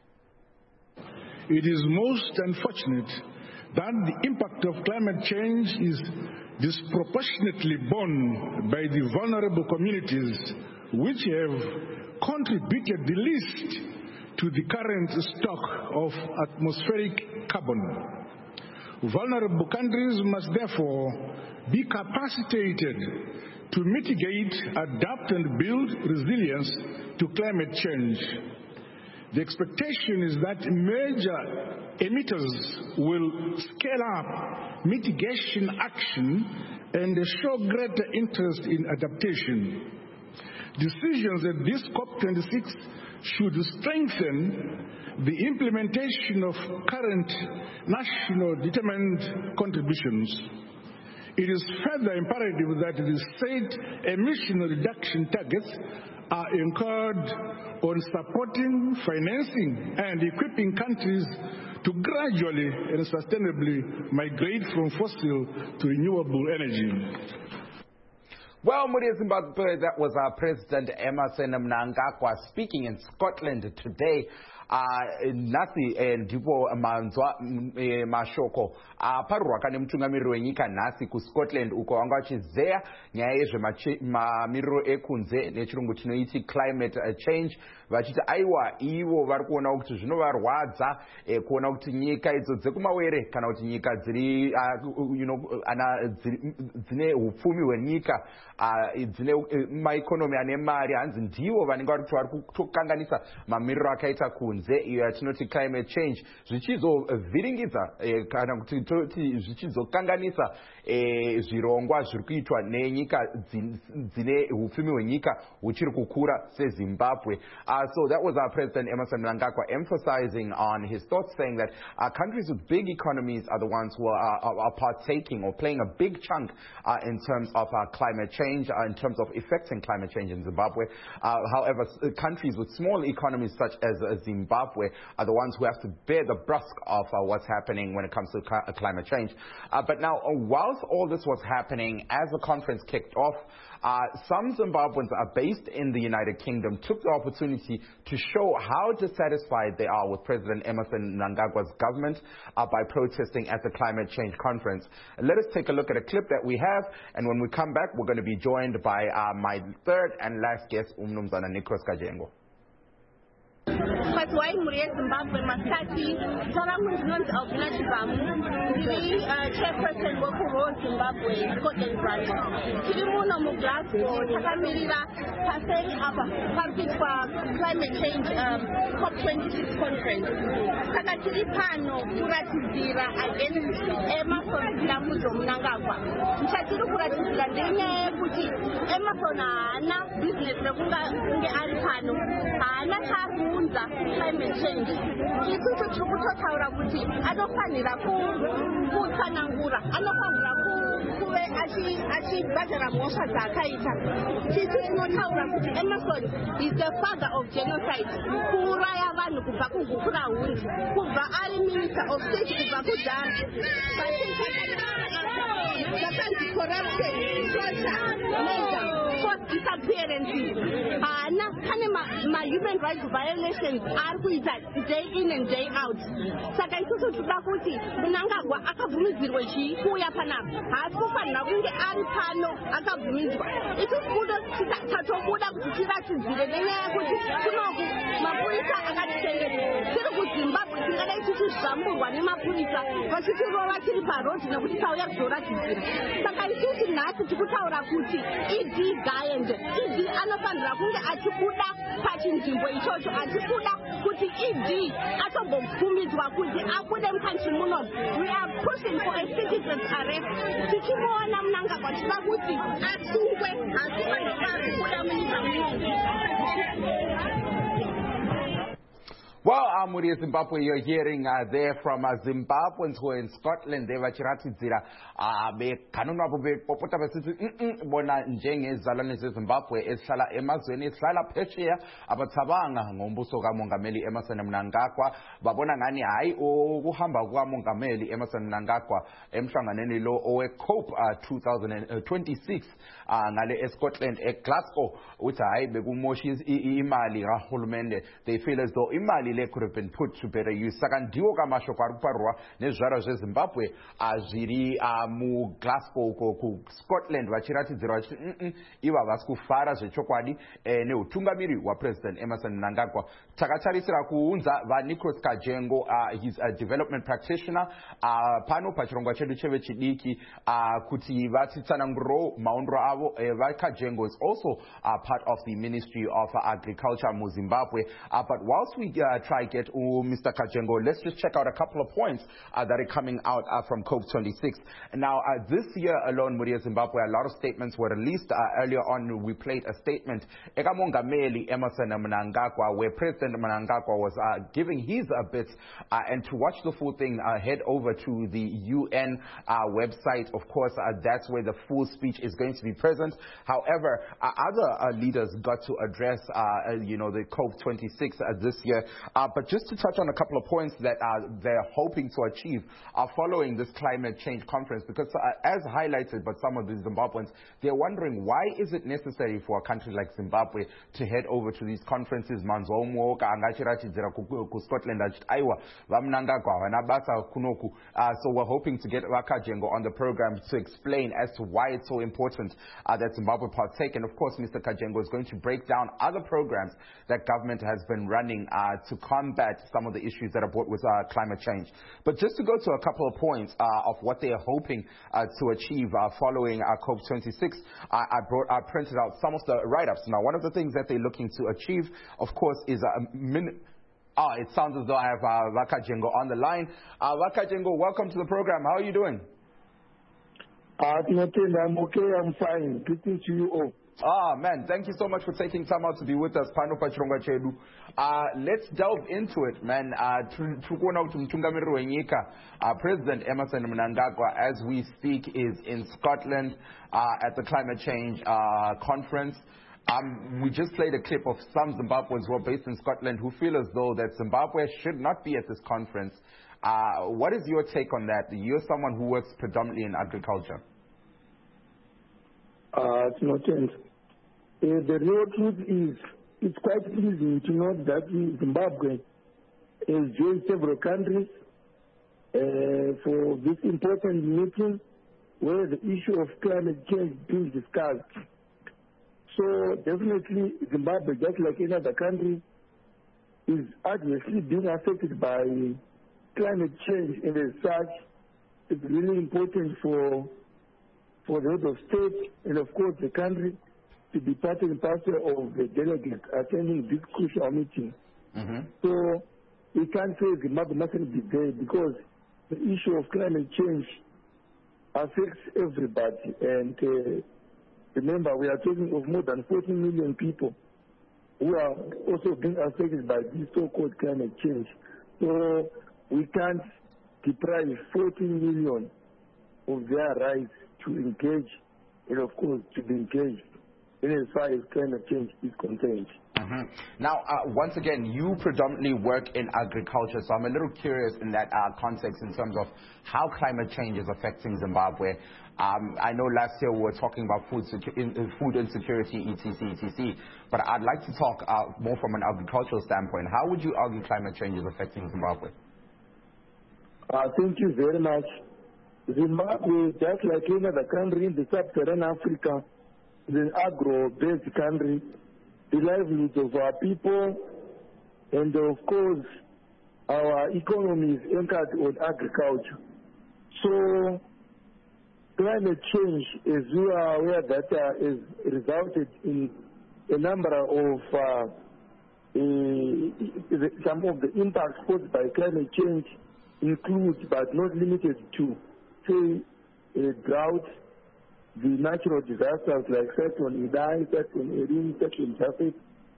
It is most unfortunate that the impact of climate change is disproportionately borne by the vulnerable communities which have contributed the least to the current stock of atmospheric carbon. Vulnerable countries must therefore be capacitated to mitigate, adapt and build resilience to climate change. The expectation is that major emitters will scale up mitigation action and show greater interest in adaptation. Decisions at this COP26 should strengthen the implementation of current national determined contributions. It is further imperative that the said emission reduction targets are anchored on supporting, financing, and equipping countries to gradually and sustainably migrate from fossil to renewable energy. Well, Mudia Zimbabwe, that was our President Emmerson Mnangagwa speaking in Scotland today. Nasi ndipo manzwa mashoko parwa kane mtungamiriro wenyika nasi ku Scotland uko wanga wachizeya nyaya yezvemamiriro ekunze nechirungu chinoiti climate change vachiti aiwa ivo vari kuona kuti zvinovarwadza kuona kuti nyika idzo dzekumawere kana kuti nyika dziri dzine upfumi hwenyika dzine maikonomi ane mari hanzi ndivo vanenge vari kutokanganisa mamiriro akaita kunze iyo yatinoti climate change zvichizovhiringidza kana kuti zvichizokanganisa zvirongwa zviri kuitwa nenyika dzine upfumi hwenyika huchiri kukura seZimbabwe. So that was our President Emmerson Mnangagwa emphasizing on his thoughts, saying that countries with big economies are the ones who are partaking or playing a big chunk in terms of climate change, in terms of affecting climate change in Zimbabwe. However, countries with small economies such as Zimbabwe are the ones who have to bear the brunt of what's happening when it comes to climate change. But now, whilst all this was happening, as the conference kicked off, some Zimbabweans are based in the United Kingdom took the opportunity to show how dissatisfied they are with President Emmerson Mnangagwa's government by protesting at the climate change conference. Let us take a look at a clip that we have, and when we come back, we're going to be joined by my third and last guest, Umnumzana Nicholas Kajengo. But why Zimbabwe Masati, Sarangun's Albinatibam, the chairperson of Zimbabwe, Scotland branch. Kilimuna Muglasgow, Takamira, Pasel Abba, Public Climate Change COP26 conference. Takatiri Pano, Kuratizira, against Emmerson Namuzo Mnangagwa. Mchatiri Kuratizira, Dene, Puti, Emmerson, Ana, business, Regunga, Alpano, Ana Taru. Climate change. Ikuto chukutotaura kuti anofanira kutsanangura, anofanira kuve achibhadhara mhosva dzaakaita. Tisu tinotaura kuti Emmerson is the father of genocide. Kuuraya vanhu kubva kugukura hundi, kubva ari minister of state kubva kudhara. Zakanzi corruption, torture, murder, forced disappearances. Pane human rights violations are day in and day out. Saka isusu tinoda kuti Mnangagwa akabvumidzirwe chikuuya panapa. Haasi kufanira kunge ari pano akabvumidzwa. Isusu tatobuda kuti tiratidzire nenyaya yekuti kunoku mapurisa akatitendera. Tiri kuZimbabwe tingadai tichizvamburwa nemapurisa vachitirova tiri parodi nekuti tauya kuzoratidzira. Saka isusu nhasi tikutaura kuti Idi Gaende, Idi anofanira kunge achibuda chinzvimbo ichocho atikuda kuti ED atobvumidzwa kuti abude mukantri muno. We are pushing for a citizen's arrest. Tichimuona Mnangagwa tichida kuti asungwe asi vanhu kuda munyika muno. Well, Muri Zimbabwe, you're hearing there from Zimbabweans who are in Scotland. They were chiratizira kanunwa popota besithi bona njengezalwane zeZimbabwe esihlala emazweni esihlala phesheya abathebanga ngombuso kaMongameli Emmerson Mnangagwa babona ngani hayi ukuhamba kwaMongameli Emmerson Mnangagwa emhlanganweni lo oweCOPE 2026 ngale eScotland eGlasgow uthi hayi bekumoshi imali kahulumende. They feel as though imali could have been put to better use. Sakandiwo kamasho kwaruparwa nezvara zveZimbabwe zviri mu Glasgow ku Scotland vachiratidzira vachiti iva vasi kufara zvechokwadi neutungamiri waPresident Emmerson Mnangagwa. Takatarisira kuunza vaNicholas Kajengo, he's a development practitioner pano pachirongwa chedu chevechidiki kuti vatitsananguro maondro avo. VaKajengo is also part of the Ministry of Agriculture mu Zimbabwe. But whilst we try get Mr. Kajengo, let's just check out a couple of points that are coming out from COP26. Now, this year alone, Muria Zimbabwe, a lot of statements were released. Earlier on, we played a statement, Ekamongameli Emmerson Mnangagwa, where President Mnangagwa was giving his bits. And to watch the full thing, head over to the UN website. Of course, that's where the full speech is going to be present. However, other leaders got to address, the COP26 this year. But just to touch on a couple of points that they're hoping to achieve following this climate change conference, because as highlighted by some of the Zimbabweans, they're wondering why is it necessary for a country like Zimbabwe to head over to these conferences? So we're hoping to get Kajengo on the program to explain as to why it's so important that Zimbabwe partake. And of course, Mr. Kajengo is going to break down other programs that government has been running to combat some of the issues that are brought with climate change. But just to go to a couple of points of what they are hoping to achieve following COP26, I printed out some of the write-ups. Now, one of the things that they're looking to achieve, of course, is it sounds as though I have VaKajengo on the line. VaKajengo, welcome to the program. How are you doing? I'm okay, I'm fine. Greetings to you all. Man, thank you so much for taking time out to be with us. Let's delve into it, man. President Emmerson Mnangagwa, as we speak, is in Scotland at the climate change conference. We just played a clip of some Zimbabweans who are based in Scotland who feel as though that Zimbabwe should not be at this conference. What is your take on that? You're someone who works predominantly in agriculture. It's not tense. The real truth is, it's quite pleasing to note that Zimbabwe has joined several countries for this important meeting where the issue of climate change is being discussed. So definitely Zimbabwe, just like any other country, is adversely being affected by climate change, and as such, it's really important for the head of state and of course the country to be part and parcel of the delegates attending this crucial meeting. So we can't say Zimbabwe mustn't be there because the issue of climate change affects everybody. And remember, we are talking of more than 14 million people who are also being affected by this so-called climate change. So we can't deprive 14 million of their rights to engage and, of course, to be engaged in as far as climate change is concerned. Now, once again, you predominantly work in agriculture, so I'm a little curious in that context in terms of how climate change is affecting Zimbabwe. I know last year we were talking about food insecurity, etc., but I'd like to talk more from an agricultural standpoint. How would you argue climate change is affecting Zimbabwe? Thank you very much. Zimbabwe, just like any other country in the sub-Saharan Africa, is an agro-based country. The livelihoods of our people and, of course, our economy is anchored on agriculture. So climate change, as you are aware, that has resulted in a number of some of the impacts caused by climate change include, but not limited to, say, drought, the natural disasters like Cyclone Idai, Cyclone Erin, Cyclone Japheth,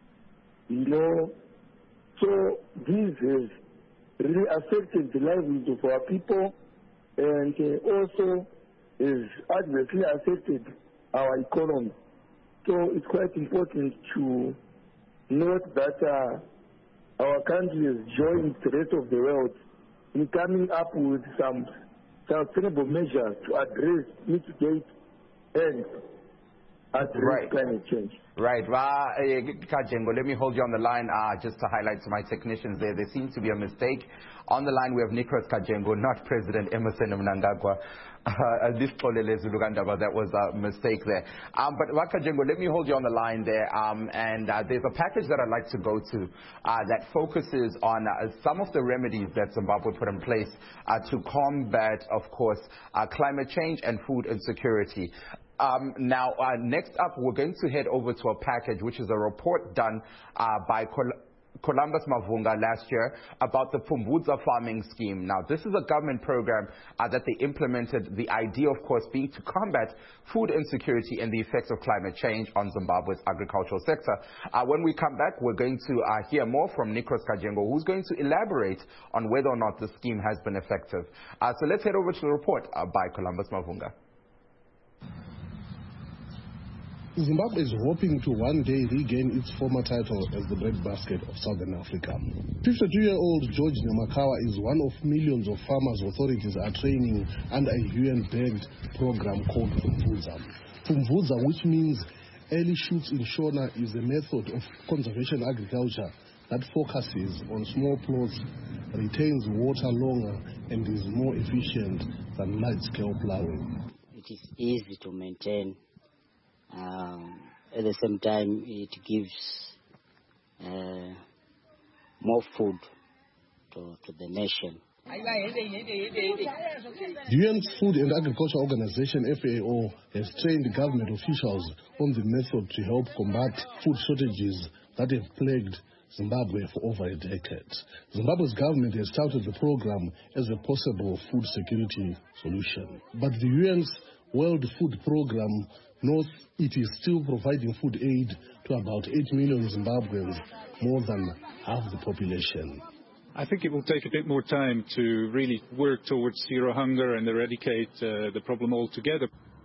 So this has really affected the livelihoods of our people, and also has adversely affected our economy. So it's quite important to note that our country has joined the rest of the world in coming up with some sustainable measures to address, mitigate, and address climate change. Right. Kajengo, let me hold you on the line just to highlight to my technicians there. There seems to be a mistake. On the line we have Nicholas Kajengo, not President Emmerson Mnangagwa. That was a mistake there. But Kajengo, let me hold you on the line there. And there's a package that I'd like to go to that focuses on some of the remedies that Zimbabwe put in place to combat, of course, climate change and food insecurity. Now, next up, we're going to head over to a package, which is a report done by Columbus Mavhunga last year about the Pfumvudza farming scheme. Now, this is a government program that they implemented, the idea, of course, being to combat food insecurity and the effects of climate change on Zimbabwe's agricultural sector. When we come back, we're going to hear more from Nicholas Kajengo, who's going to elaborate on whether or not the scheme has been effective. So let's head over to the report by Columbus Mavhunga. Zimbabwe is hoping to one day regain its former title as the breadbasket of Southern Africa. 52-year-old George Namakawa is one of millions of farmers authorities are training under a UN-backed program called Pfumvudza. Pfumvudza, which means early shoots in Shona, is a method of conservation agriculture that focuses on small plots, retains water longer, and is more efficient than large-scale plowing. It is easy to maintain. At the same time, it gives more food to the nation. The UN's Food and Agriculture Organization, FAO, has trained government officials on the method to help combat food shortages that have plagued Zimbabwe for over a decade. Zimbabwe's government has touted the program as a possible food security solution. But the UN's World Food Program notes it is still providing food aid to about 8 million Zimbabweans, more than half the population. I think it will take a bit more time to really work towards zero hunger and eradicate the problem altogether.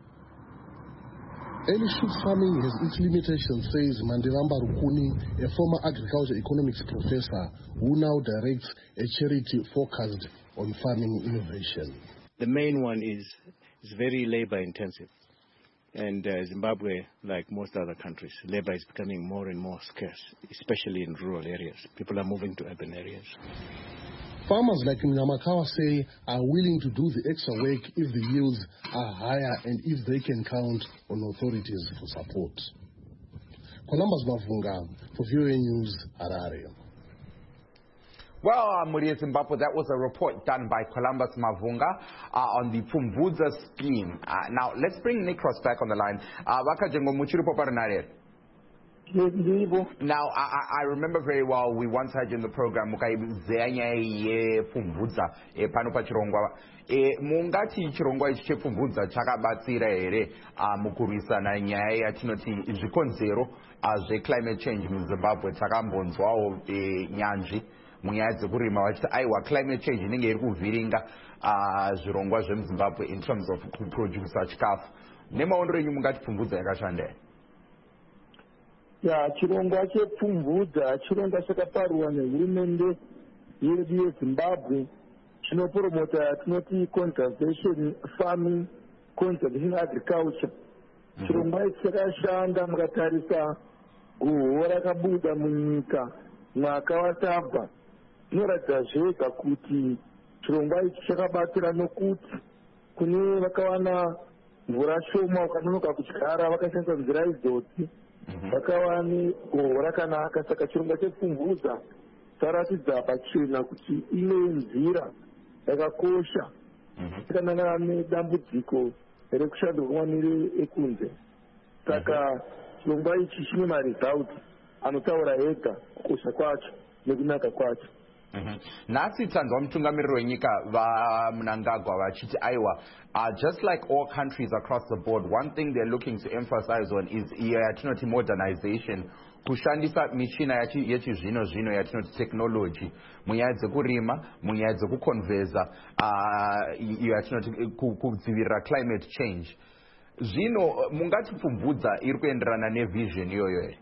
Early shoot farming has its limitations, says Mandiramba Rukuni, a former agriculture economics professor who now directs a charity focused on farming innovation. The main one is very labor intensive. And Zimbabwe, like most other countries, labor is becoming more and more scarce, especially in rural areas. People are moving to urban areas. Farmers like Namakawa say are willing to do the extra work if the yields are higher and if they can count on authorities for support. Columbus Mavhunga for VOA News, Harare. Well, Muria Zimbabwe, that was a report done by Columbus Mavhunga on the Pfumvudza scheme. Now, let's bring Nicholas back on the line. Now, I remember very well, we once had you in the program, mungati chirongwa ichi chepfumvudza chakabatsira here mukurwisana nyaya yatinoti zvikonzero zveclimate change muZimbabwe. Takambonzwawo nyanzvi munyaya dzekurima vachiti aiwa climate change inenge iri kuvhiringa zvirongwa zvemuZimbabwe in terms of kuprodusa chikafu. Nemaondero enyu mungati pfumvudza yakashanda here? Chirongwa chepfumvudza chirongwa chakaparwa nehurumende yedu yeZimbabwe chinopromota yatinoti conservation farming, conservation agriculture. Chirongwa ichi chakashanda mukatarisa guhu rakabuda munyika mwaka watabva. Zvinoratidza zvega kuti chirongwa ichi chakabatsira nokuti kune vakawana mvura shoma vakanonoka kudyara vakashandisa nzira idzodzi vakawane gohwo rakanaka. Saka chirongwa chepfumvudza charatidza pachena kuti ine nzira yakakosha yakanangana nedambudziko rekushandurwa mamiriro ekunze. Saka chirongwa ichi chine maresults anotaura ega kukosha kwacho nekunaka kwacho. Nhasi tanzwa mutungamiriri wenyika vaMnangagwa vachiti aiwa, just like all countries across the board, one thing they're looking to emphasize on is yatinoti modernization, kushandisa michina yechizvino zvino yatinoti technology munyaya dzekurima, munyaya dzekukonveza yatinoti kudzivirira climate change. Zvino mungatipfumbudza iri kuenderana nevision iyoyo here?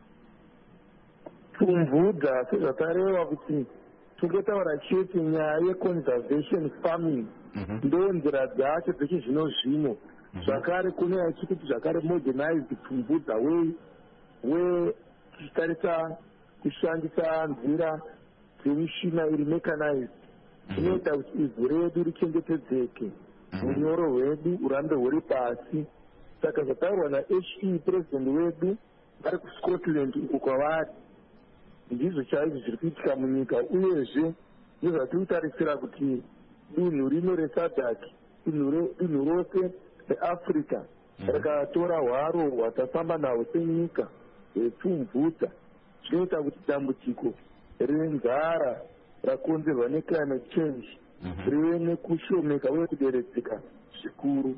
Pfumbudza sezvatareva kuti totaura chete nyaya yeconservation farming ndo nzira dzacho dzechizvino zvino. Zvakare kune yachikuti zvakare modernized pfumbudza we tichitarisa kushandisa nzira dzemishina iri mechanized inoita kuti ivhu redu richengetedzeke, unyoro hwedu urambe huri pasi. Saka zvataurwa naHE president wedu vari kuScotland uko kwavari ndizvo chaizvo zviri kuitika munyika, uyezve ndizvatiri kutarisira kuti dunhu rino reSADC, dunhu rose reAfrica rakatora hwaro hwatafamba nahwo senyika hwepfumvudza, zvinoita kuti dambudziko renzara rakonzerwa neclimate change rive nekushomeka uye kuderedzeka zvikuru.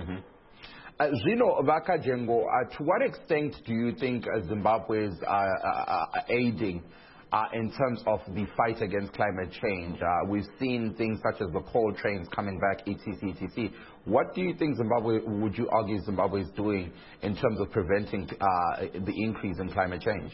Zvino Vakajengo, to what extent do you think Zimbabwe is aiding in terms of the fight against climate change? We've seen things such as the coal trains coming back, etc. What do you think would you argue Zimbabwe is doing in terms of preventing the increase in climate change?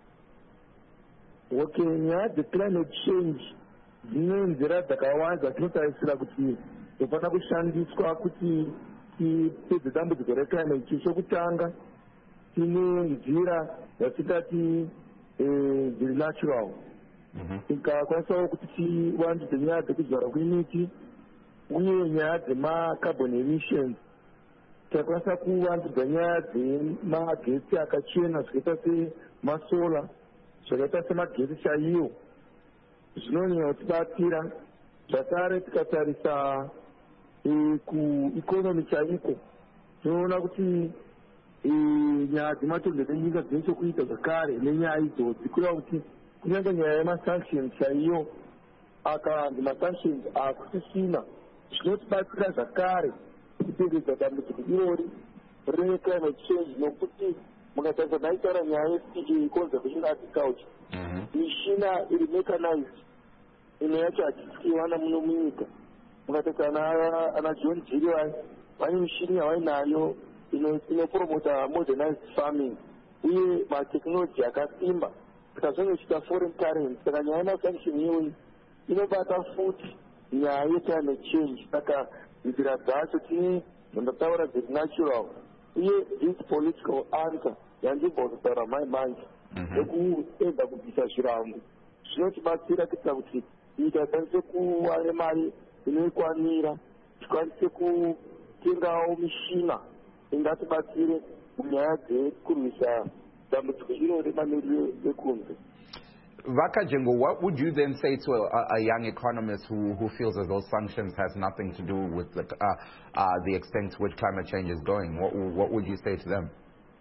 Okay, the climate change dzine nzira dzakawanda dzinotarisira kuti dzofana kushandiswa kuti tipedze dambudziko reclimate change. Chokutanga tine nzira dzatitati dziri natural, tikakwanisawo kuti tiwandudze nyaya dzekudyarwa kwemiti uye nyaya dzemacarbon emissions. Tikakwanisa kuwandudza nyaya dzemagetsi akachena zvakaita semasola, zvakaita semagetsi chaiwo, zvinonyanya kutibatsira. Zvakare tikatarisa kuikonomi chaiko, tinoona kuti nyaya dzematonhero enyika dzine chokuita zvakare nenyaya idzodzi, kureva kuti kunyange nyaya yemasanctions chaiyo, akavanzi masanctions akusisina, zvinotibatsira zvakare kutevedza dambudziko irori reclimate change. Nokuti mukatarisa naitaura nyaya yeconservation agriculture, mishina iri mechanized imwe yacho hatichiwana muno munyika. Mukatarisa ana John Deere vane mishini yavainayo inopromota modernized farming uye matechnology akasimba, tikazongochita foreign currency. Saka nyaya yemasanction iyoyi inobata futi nyaya yeclimate change. Saka nzira dzacho tine ndataura dzenatural uye this political answer yandibva kutaura manje yekuedza kubvisa zvirango zvinotibatsira kuita kuti nyika ikwanise kuva nemari inoikwanira, tikwanise kutengawo mishina ingatibatsire munyaya dzekurwisa dambudziko iro remamiriro ekunze. Vakajengo, what would you then say to a young economist who feels as though sanctions has nothing to do with the extent to which climate change is going? What would you say to them?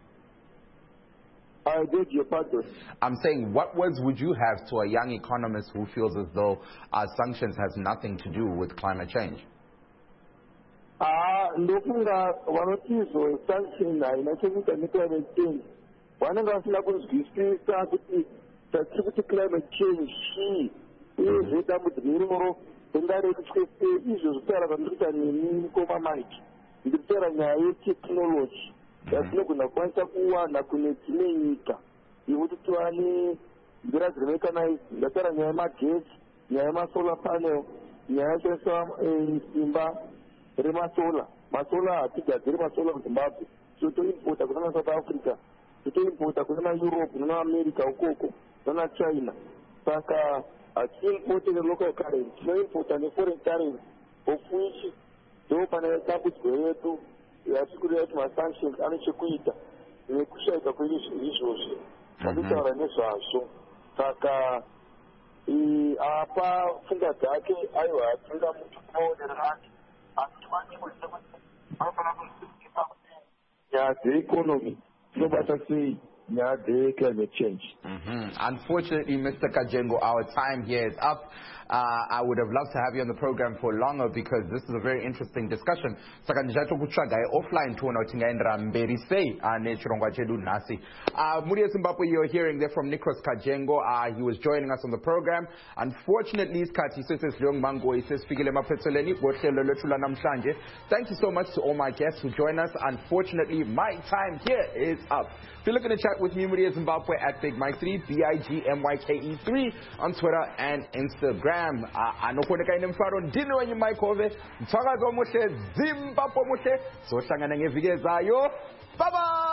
I beg your pardon. I'm saying, what words would you have to a young economist who feels as though sanctions has nothing to do with climate change? Ndofunga vanotizwa sanction haina chekuita neclimate change vanenge vasina kunzwisisa kuti tatiri kuti climate change chii uyezve dambudziko iroro ringarerutswe sei. Izvo zvitaura zvandiri kuita nemi mukoma mike, ndiri kutaura nyaya yetechnology yatinogona kukwanisa kuwana kune dzimwe nyika yekuti tiwane nzira dziri mechanized. Ndataura nyaya yemagetsi, nyaya yemasolar panel, nyaya yoshandisa simba remasola. Masola hatigadziri masola muZimbabwe, totoimpota kuna South Africa, totoimpota kuna Europe, kuna America ukoko, kuna China. Saka hatiimpote nelocal currency, tinoimpota neforeign currency, of which ndo pane dambudziko yedu yatikurira kuti masanctions ane chekuita nekushaika kweizvozvi zvanditaura nezvazvo. Saka apa pfungwa dzake aiwa hatinga mutu kumaonero ake, asi timanimoita kuti anofana kuziva kuti nyaya dzeeconomy dzinobata sei the climate change. Unfortunately, Mr. Kajengo, our time here is up. I would have loved to have you on the program for longer because this is a very interesting discussion. Offline Muria Zimbabwe, you're hearing there from Nicholas Kajengo. He was joining us on the program. Unfortunately, thank you so much to all my guests who joined us. Unfortunately, my time here is up. If you're looking to chat with me, Muria Zimbabwe at Big Mike 3, BIGMYKE3 on Twitter and Instagram. Anokoneka inemfaro ndino wenye Mike Ove. Mtakazo mushe Zimbabwe mushe. So shangana ngevike zayo. Bye bye.